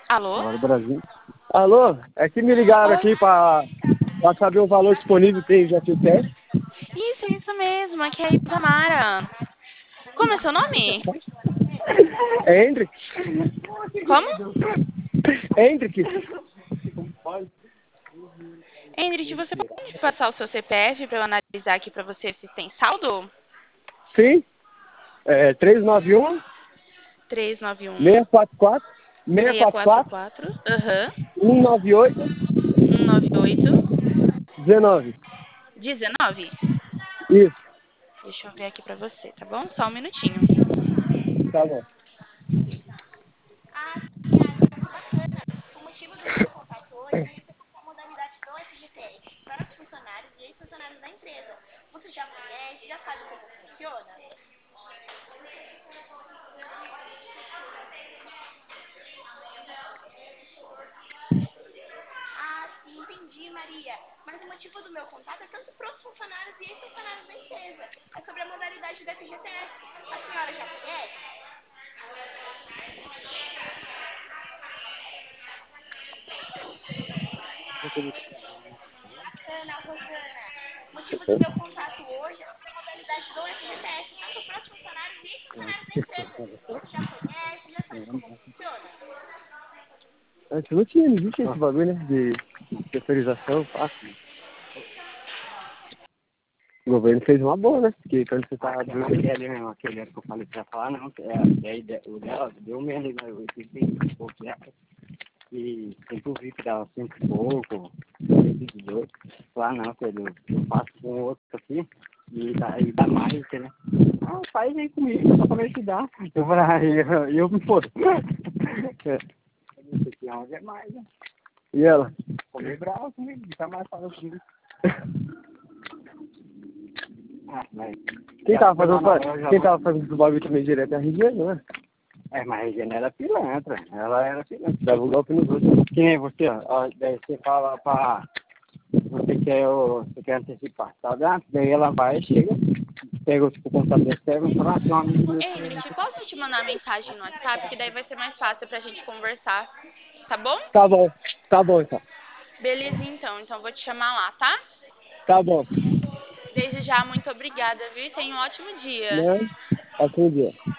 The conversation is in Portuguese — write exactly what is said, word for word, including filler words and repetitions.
Alô? Agora Brasil. Alô? É que me ligaram Oi? aqui pra, pra saber o valor disponível que tem já F T S. Isso, isso mesmo. Aqui é a Isamara. Como é seu nome? É Hendrick? Como? Hendrick? Hendrik, você pode me passar o seu C P F para eu analisar aqui para você se tem saldo? Sim. É três nove um, três nove um, seis quatro quatro, seis seis quatro quatro quatro, quatro, aham, um nove oito, um nove oito, dezenove. dezenove. Isso, Deixa eu ver aqui para você, tá bom? Só um minutinho. tá bom. Ah, sim, ah, muito bacana. O motivo do meu contato hoje é representar a modalidade do F G T S para os funcionários e ex-funcionários da empresa. Você já conhece, já sabe como funciona? Ah, sim, entendi, Maria. Mas o motivo do meu contato é tanto para os funcionários e ex-funcionários da empresa. É sobre a modalidade do F G T S. A senhora já conhece? Bacana, Rosana. O motivo do meu contato hoje é sobre a modalidade do F G T S, tanto para os funcionários e ex-funcionários da empresa. Você já conhece, já sabe como funciona? Antes não tinha, não existia esse bagulho, né? De terceirização, fácil. O governo fez uma boa, né? Porque quando você tá... Aquela ali mesmo, aquele que eu falei pra falar, não, é, é, é, o dela deu menos, né? Eu fiz cinco pouco dela. E tem que ouvir que dava cinco e pouco, cinco e dois. Lá não, filho, eu faço com outro aqui e dá, e dá mais, né? Ah, faz aí comigo, só pra me ajudar. Eu falei, ah, eu, eu me fodo. É. Isso aqui é onde é mais, né? E ela? Ficou meio bravo comigo, nunca mais falou comigo. Ah, mas... Quem já tava foi lá fazendo, na loja, quem tava fazendo esse bagulho também direto é a Regiane, não é? é, mas a Regina era pilantra, ela era pilantra. Dava um golpe nos outros. Quem é você, ó? Ó, daí você fala pra... Você quer, o- você quer antecipar, tá? Daí ela vai, chega, pega tipo, o computador, pega e fala, ah, tem um amigo meu Ei, Ingrid, que... posso te mandar mensagem no WhatsApp, que daí vai ser mais fácil pra gente conversar, tá bom? Tá bom, tá bom então. Beleza, então. Então vou te chamar lá, tá? Tá bom. Desde já, muito obrigada, viu? E tenha um ótimo dia. Né? Ótimo dia.